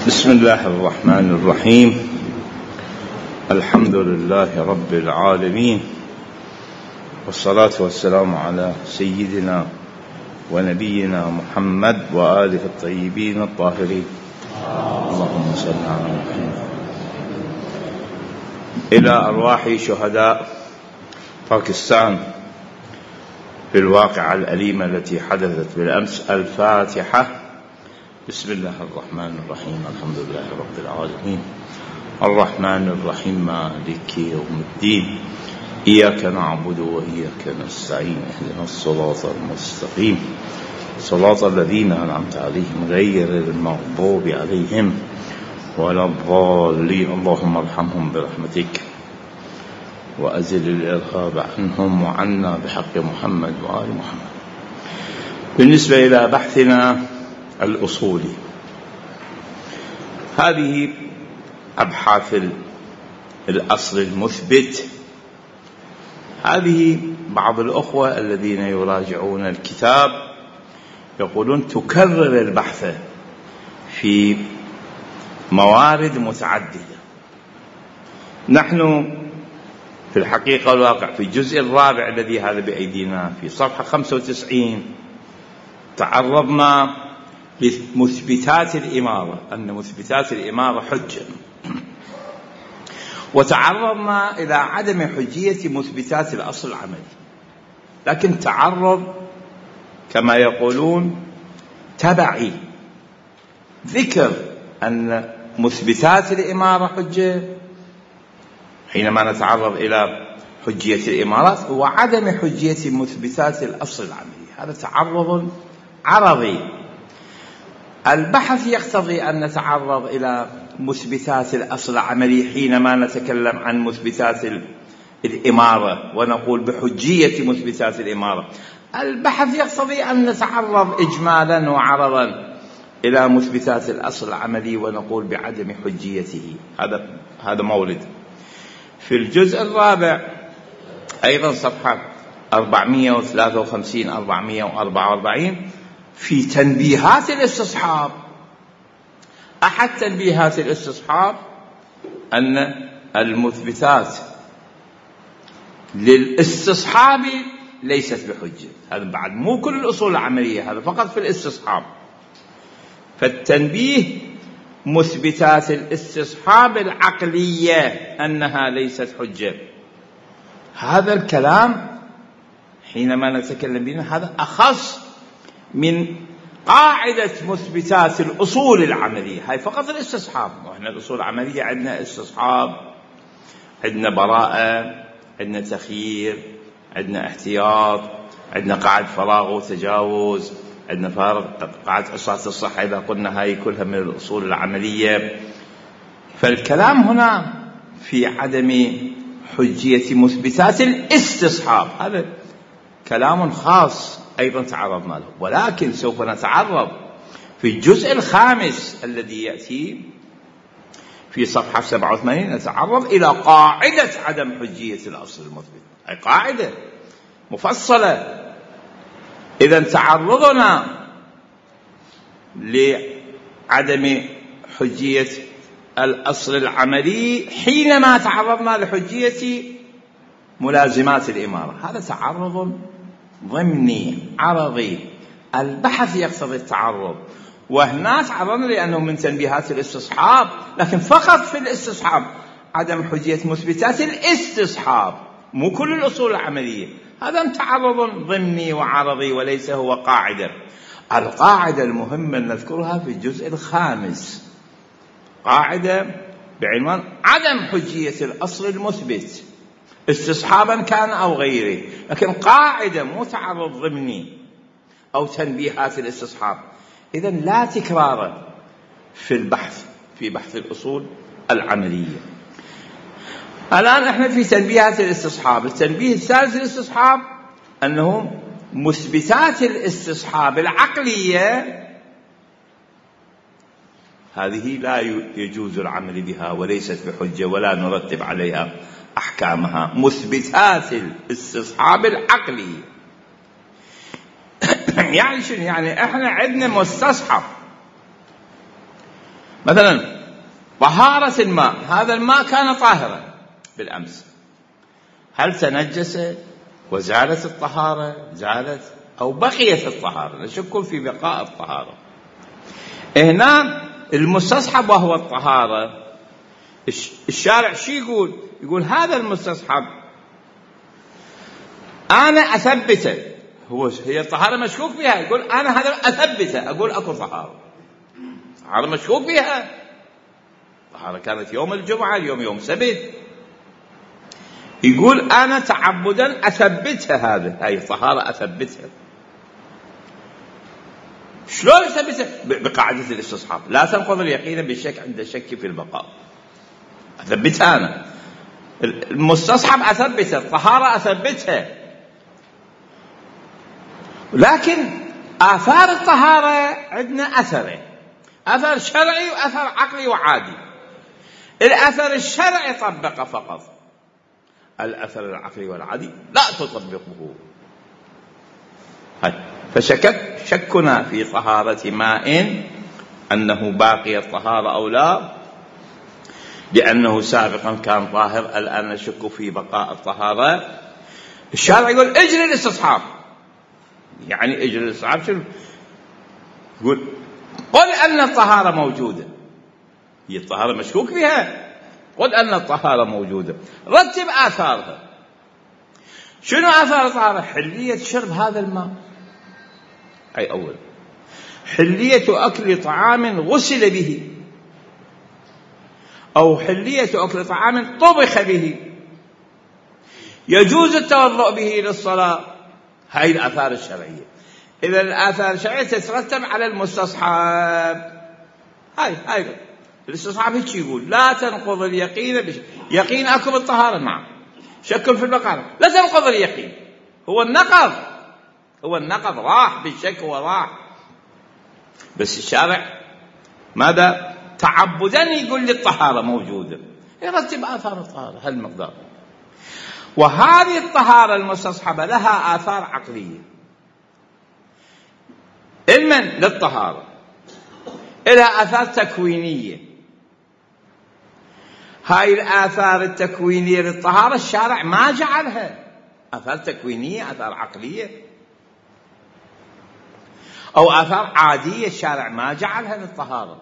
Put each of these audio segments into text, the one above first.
بسم الله الرحمن الرحيم. الحمد لله رب العالمين، والصلاة والسلام على سيدنا ونبينا محمد وآله الطيبين الطاهرين. اللهم صل على محمد. إلى أرواح شهداء باكستان في الواقعة الأليمة التي حدثت بالأمس، الفاتحة. بسم الله الرحمن الرحيم. الحمد لله رب العالمين، الرحمن الرحيم، مالك يوم الدين، إياك نعبد وإياك نستعين، اهدنا الصراط المستقيم، صراط الذين أنعمت عليهم غير المغضوب عليهم ولا الضالين. اللهم ارحمهم برحمتك وأزل الإرهاب عنهم وعنا بحق محمد وآل محمد. بالنسبة إلى بحثنا الأصولي، هذه أبحاث الأصل المثبت. هذه بعض الأخوة الذين يراجعون الكتاب يقولون تكرر البحث في موارد متعددة. نحن في الحقيقة الواقع في الجزء الرابع الذي هذا بأيدينا في صفحة 95 تعرضنا لمثبتات الإمارة، أن مثبتات الإمارة حجة، وتعرضنا إلى عدم حجية مثبتات الأصل العملي، لكن تعرض كما يقولون تبعي، ذكر أن مثبتات الإمارة حجة حينما نتعرض إلى حجية الإمارات، وعدم حجية مثبتات الأصل العملي. هذا تعرض عرضي. البحث يقتضي أن نتعرض إلى مثبتات الأصل العملي حينما نتكلم عن مثبتات الإمارة ونقول بحجية مثبتات الإمارة. البحث يقتضي أن نتعرض إجمالا وعرضا إلى مثبتات الأصل العملي ونقول بعدم حجيته. هذا مولد. في الجزء الرابع أيضا صفحة 453 444 في تنبيهات الاستصحاب. أحد تنبيهات الاستصحاب أن المثبتات للاستصحاب ليست بحجة. هذا بعد مو كل الأصول العملية، هذا فقط في الاستصحاب. فالتنبيه مثبتات الاستصحاب العقلية أنها ليست حجة. هذا الكلام حينما نتكلم به هذا أخص من قاعدة مثبتات الأصول العملية. هاي فقط الاستصحاب، وإحنا الأصول العملية عندنا استصحاب، عندنا براءة، عندنا تخيير، عندنا احتياط، عندنا قاعدة فراغ وتجاوز، عندنا قاعدة أساس الصحة، إذا قلنا هاي كلها من الأصول العملية. فالكلام هنا في عدم حجية مثبتات الاستصحاب، هذا كلام خاص أيضا تعرضنا له، ولكن سوف نتعرض في الجزء الخامس الذي يأتي في صفحة 87 نتعرض إلى قاعدة عدم حجية الأصل المثبت. أي قاعدة مفصلة. إذن تعرضنا لعدم حجية الأصل العملي حينما تعرضنا لحجية ملازمات الإمارة، هذا تعرض ضمني عرضي. البحث يقتضي التعرض، وهنا تعرضنا لأنه من تنبيهات الاستصحاب، لكن فقط في الاستصحاب عدم حجية مثبتات الاستصحاب، مو كل الأصول العملية. هذا تعرض ضمني وعرضي وليس هو قاعدة. القاعدة المهمة نذكرها في الجزء الخامس، قاعدة بعنوان عدم حجية الأصل المثبت استصحابا كان أو غيره، لكن قاعدة مو تعرض ضمني أو تنبيهات الاستصحاب. إذن لا تكرار في البحث، في بحث الأصول العملية. الآن احنا في تنبيهات الاستصحاب. التنبيه الثالث الاستصحاب أنه مثبتات الاستصحاب العقلية هذه لا يجوز العمل بها وليست بحجة ولا نرتب عليها أحكامها. مثبتات الاستصحاب العقلي يعني شنو؟ يعني احنا عندنا مستصحب مثلا طهارة الماء، هذا الماء كان طاهرا بالأمس، هل تنجس وزالت الطهارة؟ زالت أو بقيت الطهارة؟ نشك في بقاء الطهارة. هنا المستصحب وهو الطهارة، الشارع شو يقول؟ يقول هذا المستصحب أنا أثبته، هي الطهارة مشكوك بها، يقول أنا هذا أثبته، أقول أكو طهارة، طهارة مشكوك بها، طهارة كانت يوم الجمعة، اليوم يوم سبت، يقول أنا تعبدا أثبتها، هاي الطهارة أثبتها. شلون أثبتها؟ بقاعدة الاستصحاب، لا تنقض اليقين بالشك عند الشك في البقاء، أثبتها أنا، المستصحب أثبتها، الطهارة أثبتها. لكن آثار الطهارة عندنا أثرين، أثر شرعي وأثر عقلي وعادي. الأثر الشرعي طبق فقط، الأثر العقلي والعادي لا تطبقه. فشكنا في طهارة ماء أنه باقي الطهارة أو لا، لأنه سابقا كان طاهر، الآن نشك في بقاء الطهارة. الشارع يقول اجري الاستصحاب، يعني اجري الاستصحاب شنو؟ يقول قل أن الطهارة موجودة، هي الطهارة مشكوك فيها، قل أن الطهارة موجودة، رتب آثارها. شنو آثار الطهارة؟ حلية شرب هذا الماء، أي أول، حلية أكل طعام غسل به، أو حلية أكل طعام طبخ به، يجوز التوضؤ به للصلاة. هاي الآثار الشرعية. إذا الآثار الشرعية تترتب على المستصحب. هاي الاستصحاب هيك يقول لا تنقض اليقين يقين أكو بالطهارة، نعم، شك في البقاء، لا تنقض اليقين، هو النقض راح بالشك، هو راح، بس الشارع ماذا؟ تعبدا يقول لي الطهارة موجودة، يرتب آثار الطهارة هالمقدار. وهذه الطهارة المستصحبة لها آثار عقلية، علما للطهارة، لها آثار تكوينية. هاي الآثار التكوينية للطهارة الشارع ما جعلها آثار تكوينية، آثار عقلية أو آثار عادية، الشارع ما جعلها للطهارة.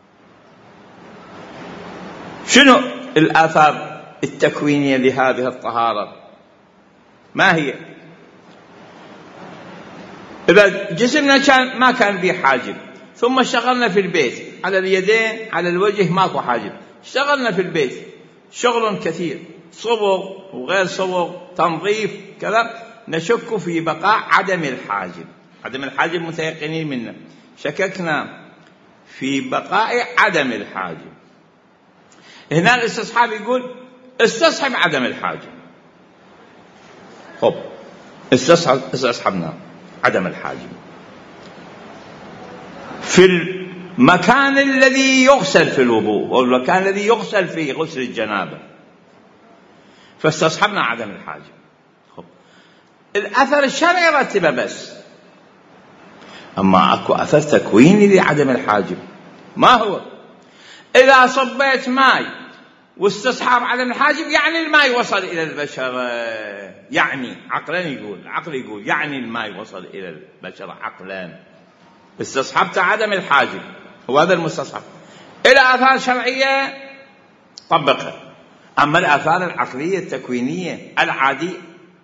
شنو الآثار التكوينية لهذه الطهارة؟ ما هي؟ إذا جسمنا ما كان به حاجب، ثم اشتغلنا في البيت على اليدين على الوجه ماكو حاجب، اشتغلنا في البيت شغل كثير، صبغ وغير صبغ، تنظيف كذا، نشك في بقاء عدم الحاجب. عدم الحاجب متيقنين منه، شككنا في بقاء عدم الحاجب. هنا الاستصحاب يقول استصحب عدم الحاجب. خب استصحبنا عدم الحاجب في المكان الذي يغسل في الوضوء، أو المكان الذي يغسل فيه غسل الجنابة، فاستصحبنا عدم الحاجب. خب الأثر الشرعي رتبه بس، أما أكو أثر تكويني لعدم الحاجب. ما هو؟ إذا صبيت ماء واستصحاب عدم الحاجب، يعني الماء وصل إلى البشرة، يعني عقلا يقول، عقل يقول يعني الماء وصل إلى البشرة عقلا، استصحبت عدم الحاجب، وهذا المستصحب. إلى آثار شرعية طبقها، أما الآثار العقلية التكوينية العادية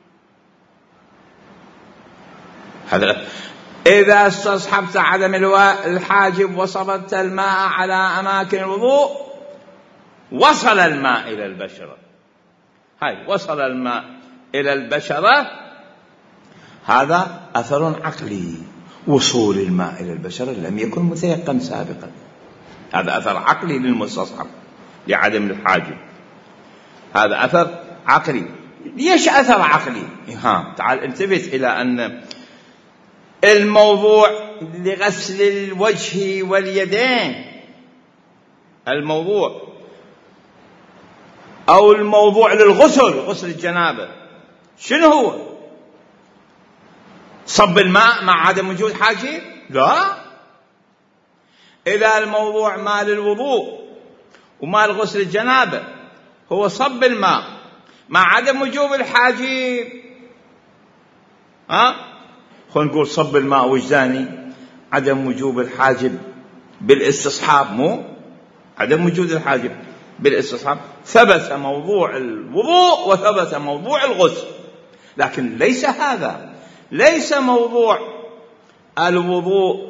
هذا. إذا استصحبت عدم الحاجب وصبت الماء على أماكن الوضوء، وصل الماء إلى البشرة، هاي وصل الماء إلى البشرة، هذا أثر عقلي. وصول الماء إلى البشرة لم يكن متيقن سابقا، هذا أثر عقلي للمستصحب لعدم الحاجب، هذا أثر عقلي. ليش أثر عقلي؟ تعال التفت إلى أن الموضوع لغسل الوجه واليدين، الموضوع أو الموضوع للغسل، غسل الجنابة، شنو هو؟ صب الماء مع عدم وجود حاجب؟ لا، إذا الموضوع مال الوضوء ومال غسل الجنابة هو صب الماء مع عدم وجوب الحاجب، خلينا نقول صب الماء وجداني، عدم وجوب الحاجب بالاستصحاب، مو عدم وجود الحاجب بالاستصحاب، ثبت موضوع الوضوء وثبت موضوع الغسل. لكن ليس هذا، ليس موضوع الوضوء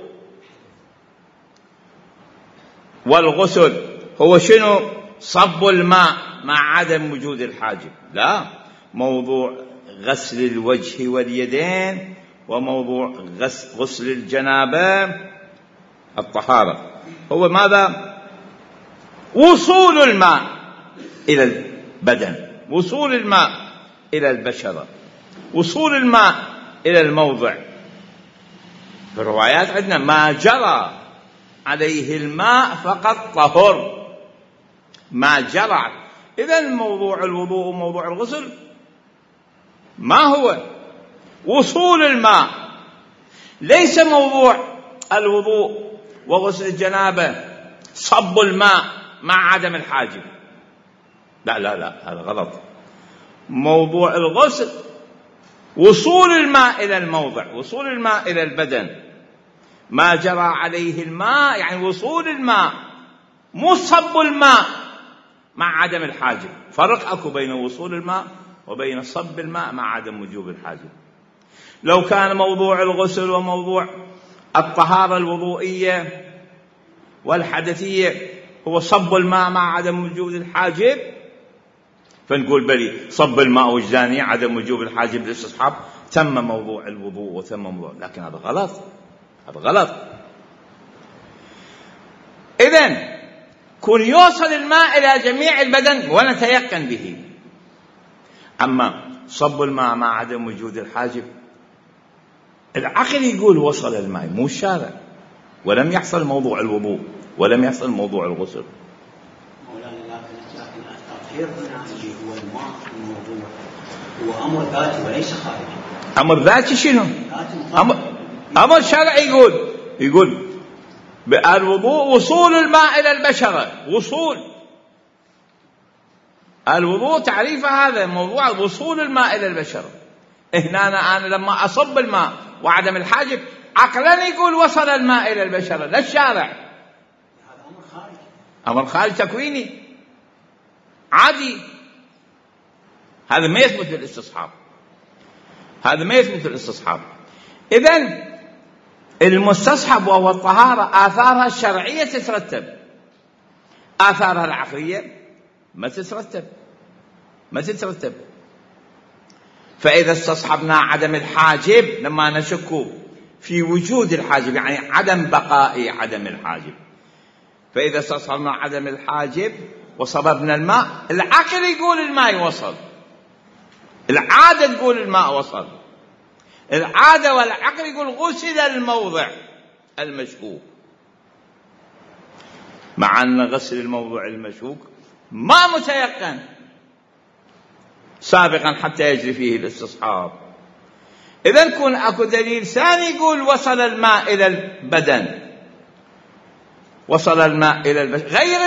والغسل هو شنو؟ صب الماء مع عدم وجود الحاجب، لا، موضوع غسل الوجه واليدين وموضوع غسل الجنابة الطهارة هو ماذا؟ وصول الماء إلى البدن، وصول الماء إلى البشرة، وصول الماء إلى الموضع. في الروايات عندنا ما جرى عليه الماء فقد طهر، ما جرى. إذن موضوع الوضوء وموضوع الغسل ما هو؟ وصول الماء، ليس موضوع الوضوء وغسل الجنابة صب الماء مع عدم الحاجب، لا لا لا، هذا غلط. موضوع الغسل وصول الماء إلى الموضع، وصول الماء إلى البدن، ما جرى عليه الماء يعني وصول الماء، مو صب الماء مع عدم الحاجب. فرق أكو بين وصول الماء وبين صب الماء مع عدم وجوب الحاجب. لو كان موضوع الغسل وموضوع الطهارة الوضوئية والحدثية هو صب الماء مع عدم وجود الحاجب، فنقول بلي صب الماء وجداني، عدم وجوب الحاجب للاستصحاب، تم موضوع الوضوء وتم موضوع. لكن هذا غلط، هذا غلط. إذن كن يوصل الماء إلى جميع البدن ونتيقن به. أما صب الماء مع عدم وجود الحاجب، العقل يقول وصل الماء، مو الشارع، ولم يحصل موضوع الوضوء ولم يحصل موضوع الغسل. مولانا لكن التطهير هنا اللي هو الماء الموضوع هو أمر ذاتي وليس خارجي. أمر ذاتي شنو؟ أمر شرعي. يقول بالوضوء وصول الماء إلى البشرة، وصول الوضوء تعريف هذا موضوع وصول الماء إلى البشرة. هنا أنا لما أصب الماء وعدم الحاجب عقلا يقول وصل الماء إلى البشرة، لا الشارع. هذا أمر خارجي، أمر خارج تكويني عادي. هذا ما يثبت بالاستصحاب، هذا ما يثبت بالاستصحاب. إذن المستصحب وهو الطهارة آثارها الشرعية تترتب، آثارها العقلية ما تترتب. فإذا استصحبنا عدم الحاجب لما نشك في وجود الحاجب، يعني عدم بقاء عدم الحاجب، فإذا استصحبنا عدم الحاجب وصببنا الماء، العقل يقول الماء وصل، العادة تقول الماء وصل، العادة والعقل يقول غسل الموضع المشكوك، مع أن غسل الموضع المشكوك ما متيقن سابقا حتى يجري فيه الاستصحاب. إذن كن أكو دليل ثاني يقول وصل الماء إلى البدن، وصل الماء إلى البشر، غير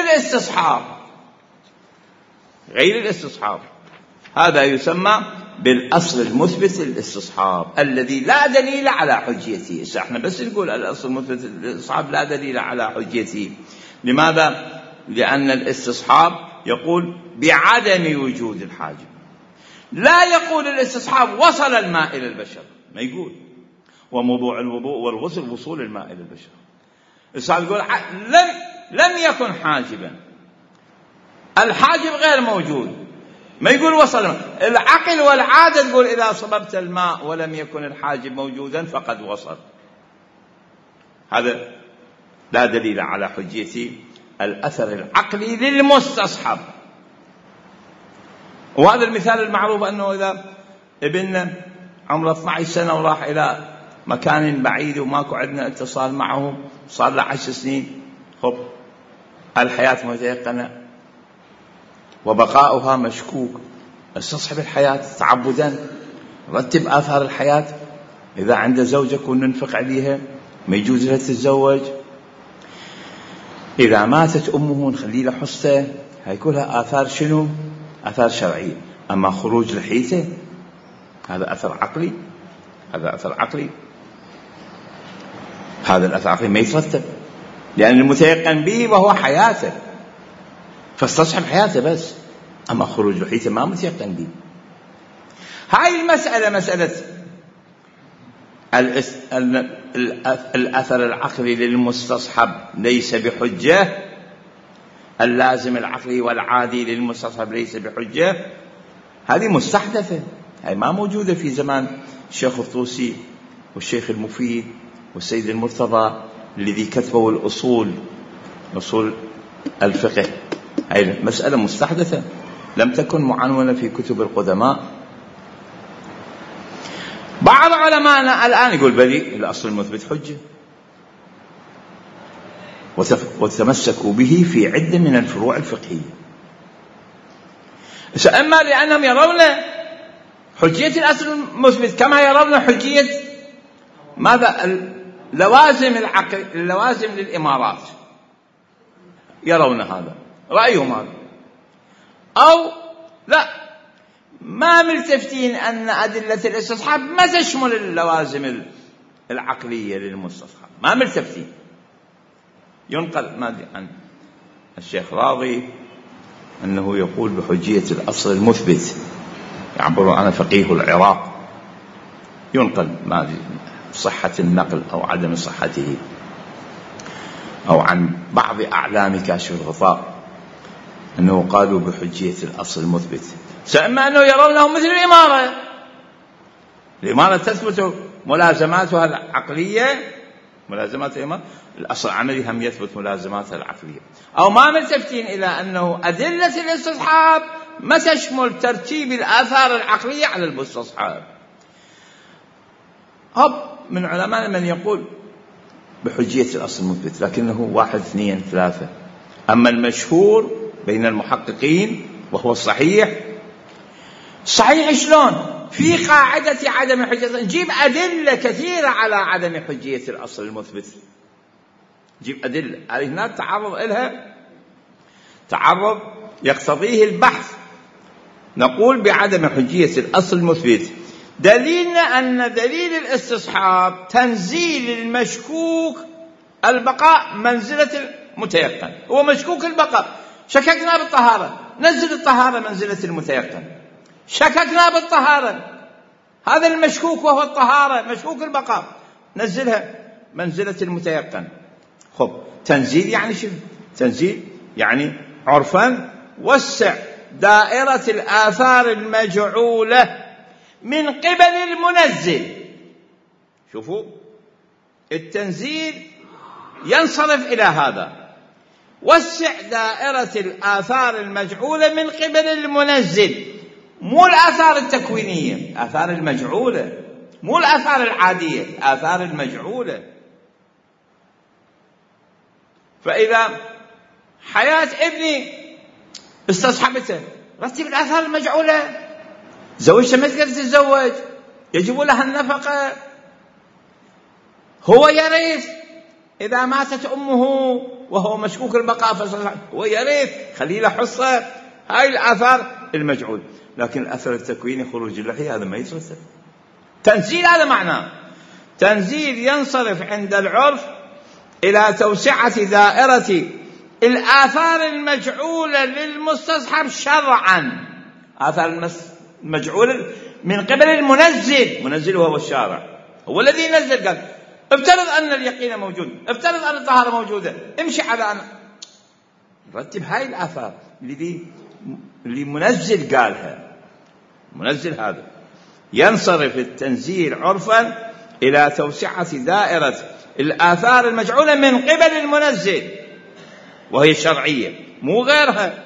الاستصحاب. هذا يسمى بالأصل المثبت للاستصحاب الذي لا دليل على حجيته. احنا بس نقول الأصل المثبت للاستصحاب لا دليل على حجيته. لماذا؟ لأن الاستصحاب يقول بعدم وجود الحاجب، لا يقول الاستصحاب وصل الماء إلى البشر، ما يقول. وموضوع الوضوء والغسل وصول الماء إلى البشر. الاستصحاب يقول لم يكن حاجبا، الحاجب غير موجود، ما يقول وصل الماء. العقل والعادة تقول إذا صببت الماء ولم يكن الحاجب موجودا فقد وصل. هذا لا دليل على حجية الأثر العقلي للمستصحب. وهذا المثال المعروف أنه إذا ابننا عمره 12 سنة وراح إلى مكان بعيد وماكو عندنا اتصال معه، صار له 10 سنين، الحياة متيقنة وبقاؤها مشكوك، استصحب الحياة تعبدا، رتب آثار الحياة. إذا عنده زوجة كن ننفق عليها، ما يجوز لها تتزوج. إذا ماتت أمه نخلي له حصته، هاي كلها آثار شنو؟ آثار شرعية. أما خروج لحيته هذا أثر عقلي، هذا أثر عقلي، هذا الأثر العقلي ما يترتب، لأن المتيقن به وهو حياته فاستصحب حياته بس، أما خروج لحيته ما متيقن به. هاي المسألة مسألة الأثر العقلي للمستصحب ليس بحجة، اللازم العقلي والعادي للمستصحب ليس بحجة، هذه مستحدثة، هاي ما موجودة في زمان الشيخ الطوسي والشيخ المفيد والسيد المرتضى الذي كتبوا الأصول، أصول الفقه. هاي مسألة مستحدثة لم تكن معنونة في كتب القدماء. بعض علماءنا الآن يقول بلي الأصل المثبت حجة، وتمسكوا به في عدة من الفروع الفقهية، إما لأنهم يرون حجية الأصل المثبت كما يرون حجية ماذا؟ لوازم العقل، اللوازم للإمارات، يرون هذا رأيهم هذا، أو لا ما ملتفتين أن أدلة الاستصحاب ما تشمل اللوازم العقلية للمستصحب، ما ملتفتين. ينقل ما عن الشيخ راضي أنه يقول بحجية الأصل المثبت، يعبر عنه فقيه العراق، ينقل ما صحة النقل أو عدم صحته، أو عن بعض أعلام كاشف الغطاء أنه قالوا بحجية الأصل المثبت، سأما أنه يرونه مثل الإمارة، الإمارة تثبت ملازماتها العقلية، ملازمات الإمارة الأصل العملي هم يثبت ملازماتها العقلية، أو ما ملتفتين إلى أنه أدلة الاستصحاب ما تشمل ترتيب الآثار العقلية على المستصحاب. من علماء من يقول بحجية الأصل المثبت، لكنه 1 2 3. أما المشهور بين المحققين وهو الصحيح، صحيح شلون؟ في قاعدة عدم حجية، نجيب أدلة كثيرة على عدم حجية الأصل المثبت، نجيب أدلة هناك تعرض إلها تعرض يقتضيه البحث، نقول بعدم حجية الأصل المثبت. دليلنا أن دليل الاستصحاب تنزيل المشكوك البقاء منزلة المتيقن، هو مشكوك البقاء، شككنا بالطهارة نزل الطهارة منزلة المتيقن، شككنا بالطهارة هذا المشكوك وهو الطهارة مشكوك البقاء نزلها منزلة المتيقن. خب تنزيل يعني شو؟ تنزيل يعني عرفا وسع دائرة الآثار المجعولة من قبل المنزل. شوفوا التنزيل ينصرف إلى هذا، وسع دائرة الآثار المجعولة من قبل المنزل، مو الآثار التكوينية، الآثار المجعولة، مو الآثار العادية، الآثار المجعولة. فإذا حياة ابني استصحبته، رتب الآثار المجعولة، زوجته ما تقدر تتزوج، يجب لها النفقة، هو يرث إذا ماتت أمه وهو مشكوك البقاء هو يرث، خلي له حصة، هاي الآثار المجعول. لكن الأثر التكويني خروج اللحية هذا ما يترتب. تنزيل هذا معناه تنزيل ينصرف عند العرف إلى توسعة دائرة الآثار المجعولة للمستصحب شرعا، آثار المجعولة من قبل المنزل، منزل هو الشارع، هو الذي نزل، قال افترض أن اليقين موجود، افترض أن الطهارة موجودة، امشي على أن رتب هاي الآثار اللي منزل قالها، منزل هذا. ينصرف التنزيل عرفا إلى توسعة دائرة الآثار المجعولة من قبل المنزل وهي الشرعية مو غيرها.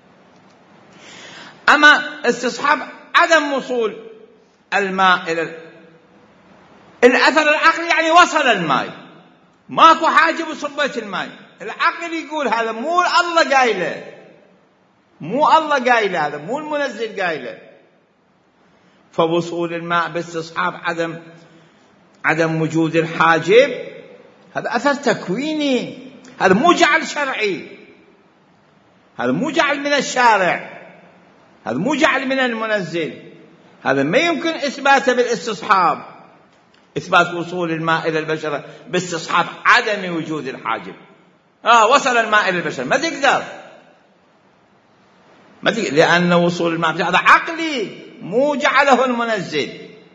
أما استصحاب عدم وصول الماء إلى الأثر العقلي، يعني وصل الماء، ماكو حاجة بصبة الماء، العقل يقول هذا مو الله قايله، مو الله قايله، هذا مو المنزل قايله. فوصول الماء باستصحاب عدم وجود الحاجب، هذا أثر تكويني، هذا مو جعل شرعي، هذا مو جعل من الشارع، هذا مو جعل من المنزل، هذا ما يمكن إثباته بالاستصحاب، إثبات وصول الماء إلى البشرة باستصحاب عدم وجود الحاجب. وصل الماء إلى البشرة ما تقدر، لأن وصول الماء هذا عقلي مو جعله المنزل.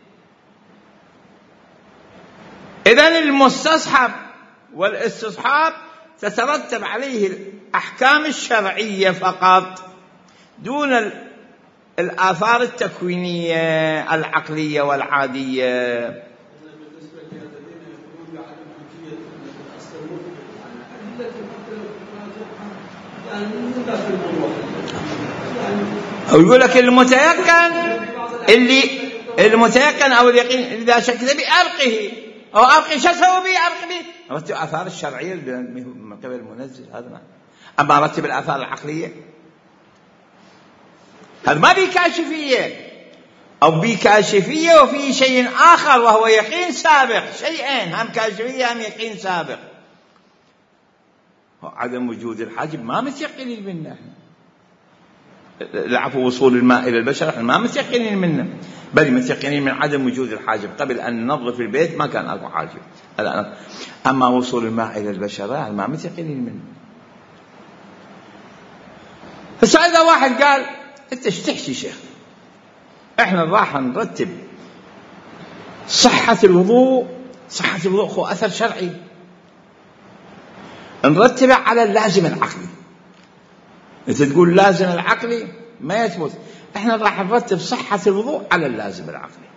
إذن المستصحب والاستصحاب تترتب عليه الأحكام الشرعية فقط دون الآثار التكوينية العقلية والعادية. أو يقول لك المتيقن أو اليقين إذا شك به ألقه أو ألقي شو أسوي به ألقي به. رتب الآثار الشرعية من قبل المنزل هذا ما. أما رتب الآثار العقلية هذا ما بكاشفية أو بكاشفية وفي شيء آخر وهو يقين سابق، شيئين هم كاشفية هم يقين سابق. عدم وجود الحاجب ما متيقنين منه، العفو وصول الماء إلى البشر احنا ما متيقنين منه، بل متيقنين من عدم وجود الحاجب. قبل أن ننظف البيت ما كان أكو حاجب، أما وصول الماء إلى البشر ما متيقنين منه. فإذا واحد قال أنت ايش تحكي شيخ، احنا راح نرتب صحة الوضوء هو أثر شرعي نرتبه على اللازم العقلي. انت تقول لازم العقلي ما يثبت، احنا راح نرتب صحة الوضوء على اللازم العقلي،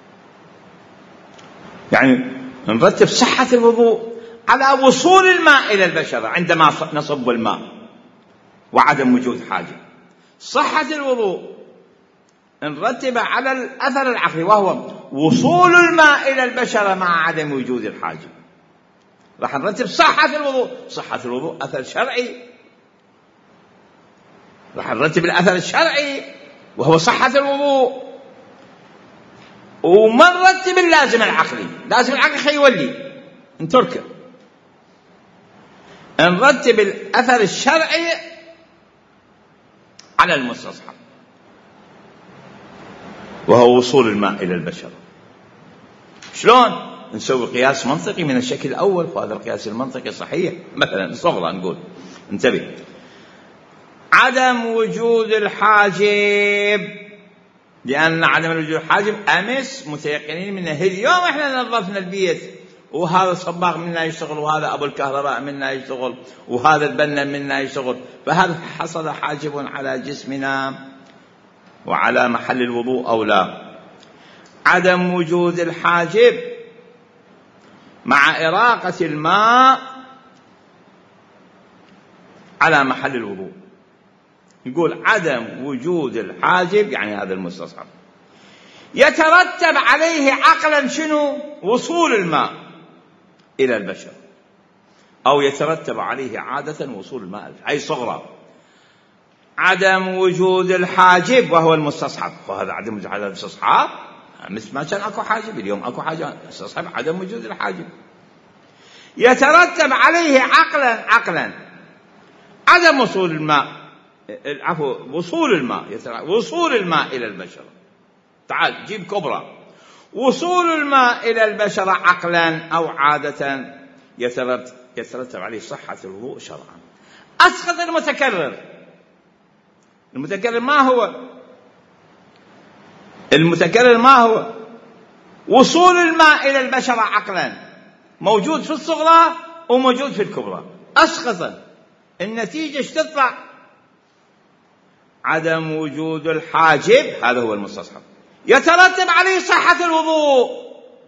يعني نرتب صحة الوضوء على وصول الماء إلى البشرة عندما نصب الماء وعدم وجود حاجة. صحة الوضوء نرتبه على الأثر العقلي وهو وصول الماء إلى البشرة مع عدم وجود الحاجة. راح نرتب صحة الوضوء أثر شرعي، راح نرتب الأثر الشرعي وهو صحة الوضوء، وما نرتب اللازم العقلي. لازم العقلي خيولي نتركه، نرتب الأثر الشرعي على المستصحب وهو وصول الماء إلى البشرة. شلون؟ نسوي قياس منطقي من الشكل الأول، وهذا القياس المنطقي صحيح. مثلا صغرى نقول انتبه، عدم وجود الحاجب، لأن عدم وجود الحاجب أمس متيقنين منه. اليوم احنا نظفنا البيت وهذا الصباغ منا يشتغل وهذا أبو الكهرباء منا يشتغل وهذا البنا منا يشتغل، فهل حصل حاجب على جسمنا وعلى محل الوضوء أو لا؟ عدم وجود الحاجب مع إراقة الماء على محل الوضوء. يقول عدم وجود الحاجب يعني هذا المستصحب يترتب عليه عقلا شنو؟ وصول الماء إلى البشر، أو يترتب عليه عادة وصول الماء. أي صغرى عدم وجود الحاجب وهو المستصحب، وهذا عدم وجود الاستصحاب مثل ما كان أكو حاجب، اليوم أكو حاجة استصحب عدم وجود الحاجب. يترتب عليه عقلا عدم وصول الماء، وصول الماء إلى البشرة. تعال جيب كبرى، وصول الماء إلى البشرة عقلا أو عادة يترتب عليه صحة الوضوء شرعا. أسقط المتكرر ما هو؟ المتكرر ما هو؟ وصول الماء إلى البشرة عقلا موجود في الصغرى وموجود في الكبرى. أسقط النتيجة ايش تطلع؟ عدم وجود الحاجب هذا هو المستصحب يترتب عليه صحة الوضوء.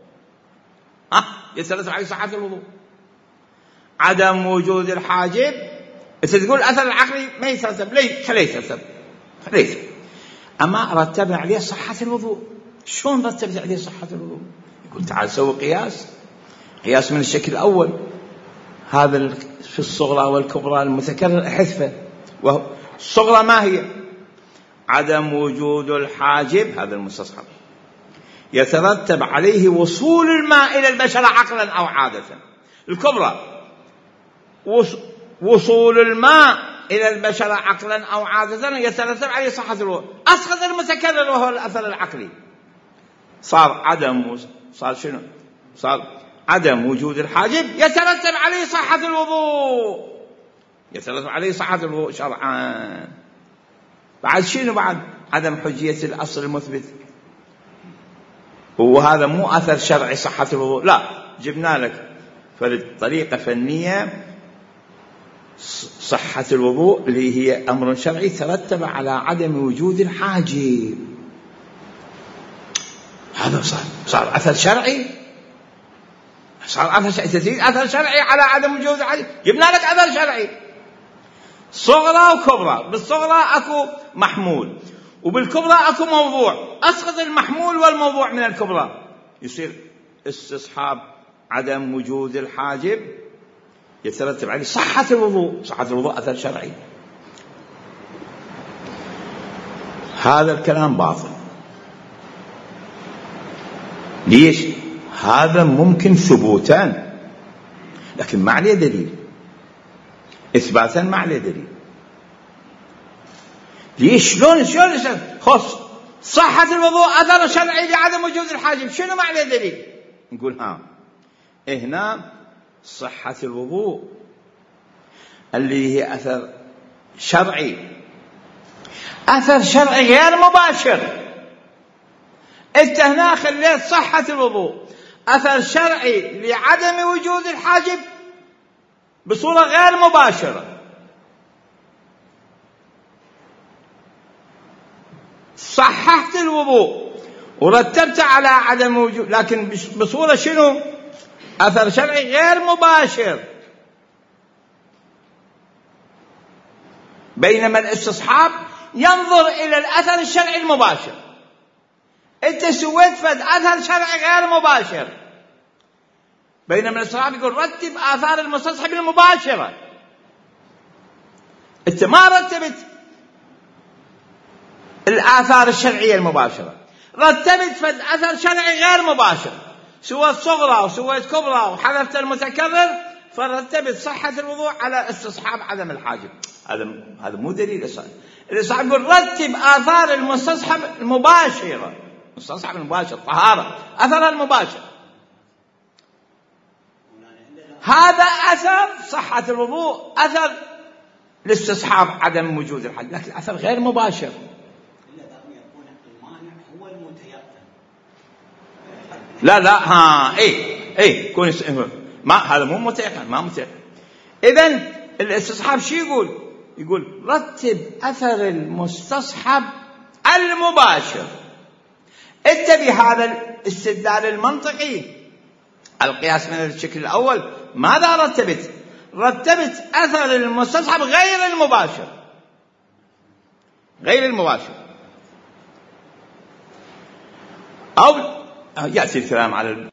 يترتب عليه صحة الوضوء. عدم وجود الحاجب إذا تقول الأثر العقلي ما يترتب، ليه؟ خليه يترتب. أما رتبنا عليه صحة الوضوء. شلون رتبت عليه صحة الوضوء؟ يقول تعال سوي قياس من الشكل الأول، هذا في الصغرى والكبرى المتكرر حذفه. الصغرى ما هي؟ عدم وجود الحاجب هذا المستصحب يترتب عليه وصول الماء إلى البشرة عقلا أو عادة. الكبرى وصول الماء إلى البشرة عقلا أو عادة يترتب عليه صحة الوضوء. أسقط المتكرر وهو الأثر العقلي، صار شنو؟ صار عدم وجود الحاجب يترتب عليه صحة الوضوء، يترتب عليه صحة الوضوء شرعا. بعد شنو؟ بعد عدم حجية الأصل المثبت، وهذا مو أثر شرعي صحة الوضوء، لا، جبنا لك طريقة فنية صحة الوضوء اللي هي أمر شرعي ترتب على عدم وجود الحاجب. هذا صار أثر شرعي، صار أثر شرعي على عدم وجود الحاجب. جبنا لك أثر شرعي صغرى وكبرى. بالصغرى أكو محمول، وبالكبرى أكو موضوع. أسقط المحمول والموضوع من الكبرى، يصير استصحاب عدم وجود الحاجب يترتب عليه صحة الوضوء. صحة الوضوء أثر شرعي. هذا الكلام باطل. ليش؟ هذا ممكن ثبوتا لكن ما عليه دليل، إثباتا ما عليه دليل. ليش؟ شلون خص صحة الوضوء أثر شرعي لعدم وجود الحاجب، شنو ما عليه دليل؟ نقول هنا صحة الوضوء اللي هي أثر شرعي، أثر شرعي غير مباشر. انت هنا خليت صحة الوضوء أثر شرعي لعدم وجود الحاجب بصورة غير مباشرة. صححت الوضوء ورتبت على عدم وجود، لكن بصورة شنو؟ أثر شرعي غير مباشر. بينما الاستصحاب ينظر إلى الأثر الشرعي المباشر. أنت سويت فد أثر شرعي غير مباشر، بينما الاستصحاب يقول رتب آثار المستصحب المباشرة. أنت ما رتبت الآثار الشرعية المباشرة، رتبت فد أثر شرعي غير مباشر، سويت صغرى وسويت كبرى وحذفت المتكرر، فرتبت صحة الوضوء على استصحاب عدم الحاجب. هذا مو دليل. الاستصحاب يقول رتب آثار المستصحب المباشرة، مستصحب المباشر طهارة أثرها المباشر. هذا أثر صحة الوضوء، أثر الاستصحاب عدم وجود الحاجب، لكن أثر غير مباشر. لا كون ما هذا مو متيقن، ما متيقن. إذن الاستصحاب شو يقول رتب أثر المستصحب المباشر. انت بهذا الاستدلال المنطقي القياس من الشكل الأول ماذا رتبت؟ رتبت أثر المستصحب غير المباشر. أو يأتي الكلام على